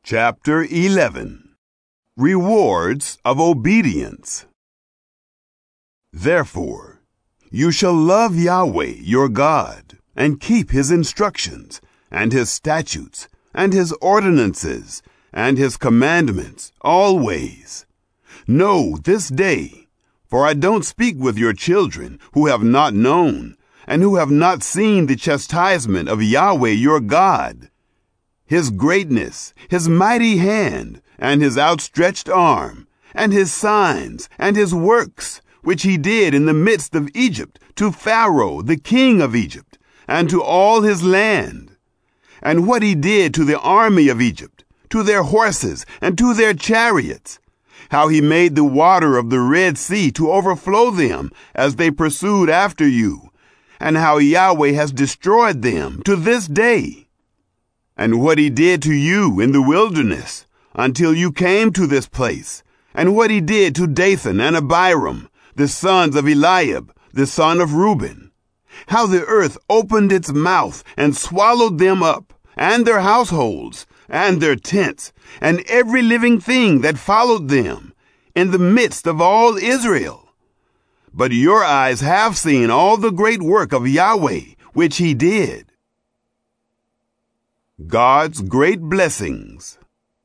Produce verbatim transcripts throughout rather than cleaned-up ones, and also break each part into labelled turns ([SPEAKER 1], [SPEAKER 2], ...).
[SPEAKER 1] Chapter eleven. Rewards of Obedience. Therefore, you shall love Yahweh your God, and keep his instructions, and his statutes, and his ordinances, and his commandments always. Know this day, for I don't speak with your children who have not known, and who have not seen the chastisement of Yahweh your God, his greatness, his mighty hand, and his outstretched arm, and his signs, and his works, which he did in the midst of Egypt, to Pharaoh, the king of Egypt, and to all his land, and what he did to the army of Egypt, to their horses, and to their chariots, how he made the water of the Red Sea to overflow them as they pursued after you, and how Yahweh has destroyed them to this day, and what he did to you in the wilderness until you came to this place, and what he did to Dathan and Abiram, the sons of Eliab, the son of Reuben, how the earth opened its mouth and swallowed them up, and their households, and their tents, and every living thing that followed them, in the midst of all Israel. But your eyes have seen all the great work of Yahweh, which he did. God's great blessings.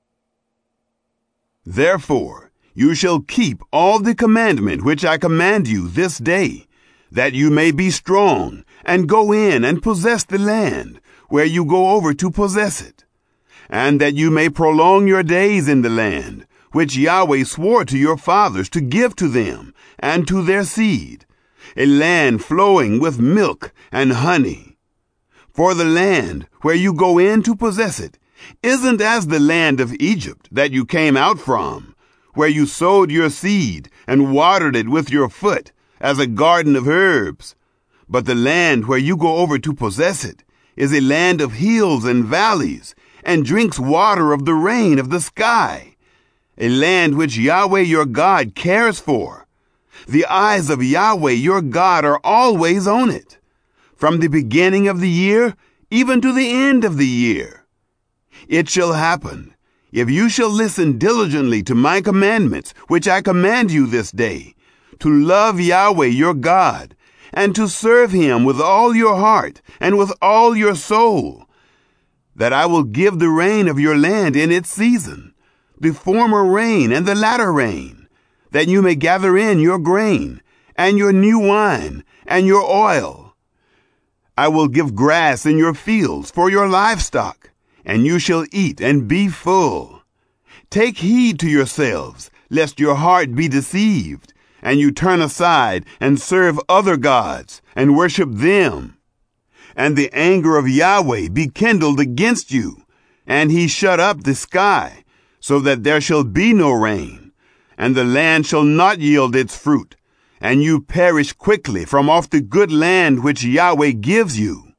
[SPEAKER 1] Therefore, you shall keep all the commandment which I command you this day, that you may be strong, and go in and possess the land, where you go over to possess it, and that you may prolong your days in the land, which Yahweh swore to your fathers to give to them and to their seed, a land flowing with milk and honey. For the land where you go in to possess it isn't as the land of Egypt that you came out from, where you sowed your seed and watered it with your foot as a garden of herbs. But the land where you go over to possess it is a land of hills and valleys, and drinks water of the rain of the sky, a land which Yahweh your God cares for. The eyes of Yahweh your God are always on it, from the beginning of the year even to the end of the year. It shall happen, if you shall listen diligently to my commandments, which I command you this day, to love Yahweh your God, and to serve him with all your heart and with all your soul, that I will give the rain of your land in its season, the former rain and the latter rain, that you may gather in your grain, and your new wine, and your oil. I will give grass in your fields for your livestock, and you shall eat and be full. Take heed to yourselves, lest your heart be deceived, and you turn aside and serve other gods, and worship them. And the anger of Yahweh be kindled against you, and he shut up the sky, so that there shall be no rain, and the land shall not yield its fruit, and you perish quickly from off the good land which Yahweh gives you.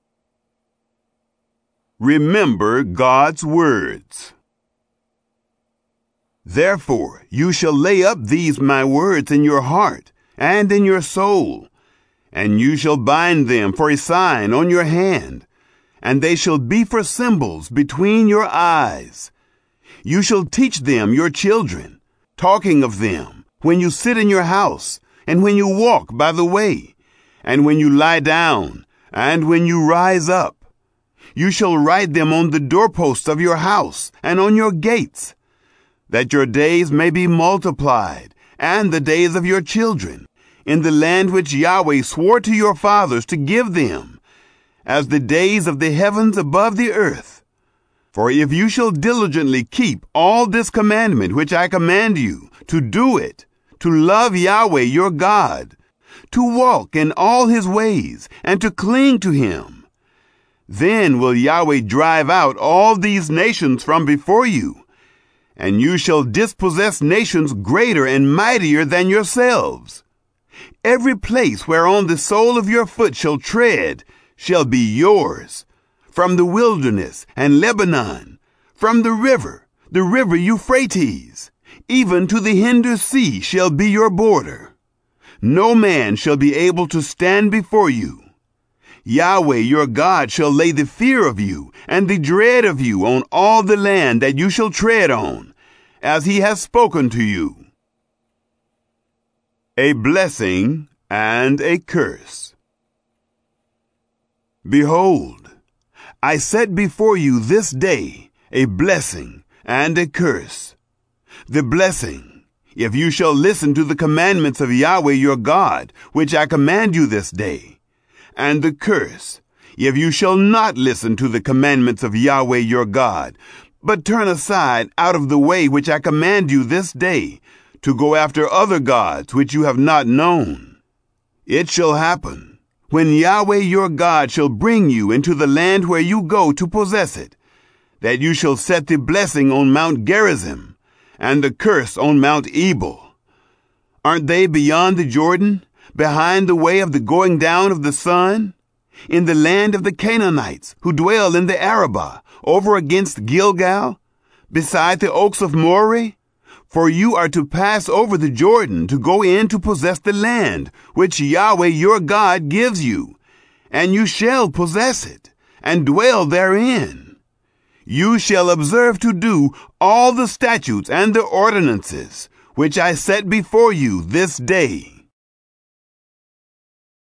[SPEAKER 1] Remember God's words. Therefore you shall lay up these my words in your heart and in your soul, and you shall bind them for a sign on your hand, and they shall be for symbols between your eyes. You shall teach them your children, talking of them when you sit in your house, and when you walk by the way, and when you lie down, and when you rise up. You shall write them on the doorposts of your house and on your gates, that your days may be multiplied, and the days of your children, in the land which Yahweh swore to your fathers to give them, as the days of the heavens above the earth. For if you shall diligently keep all this commandment which I command you, to do it, to love Yahweh your God, to walk in all his ways, and to cling to him, then will Yahweh drive out all these nations from before you, and you shall dispossess nations greater and mightier than yourselves. Every place whereon the sole of your foot shall tread shall be yours, from the wilderness and Lebanon, from the river, the river Euphrates, even to the hinder sea shall be your border. No man shall be able to stand before you. Yahweh your God shall lay the fear of you and the dread of you on all the land that you shall tread on, as he has spoken to you. A blessing and a curse. Behold, I set before you this day a blessing and a curse. The blessing, if you shall listen to the commandments of Yahweh your God, which I command you this day. And the curse, if you shall not listen to the commandments of Yahweh your God, but turn aside out of the way which I command you this day, to go after other gods which you have not known. It shall happen, when Yahweh your God shall bring you into the land where you go to possess it, that you shall set the blessing on Mount Gerizim, and the curse on Mount Ebal. Aren't they beyond the Jordan, behind the way of the going down of the sun? In the land of the Canaanites, who dwell in the Arabah, over against Gilgal, beside the oaks of Moreh? For you are to pass over the Jordan to go in to possess the land, which Yahweh your God gives you, and you shall possess it, and dwell therein. You shall observe to do all the statutes and the ordinances, which I set before you this day.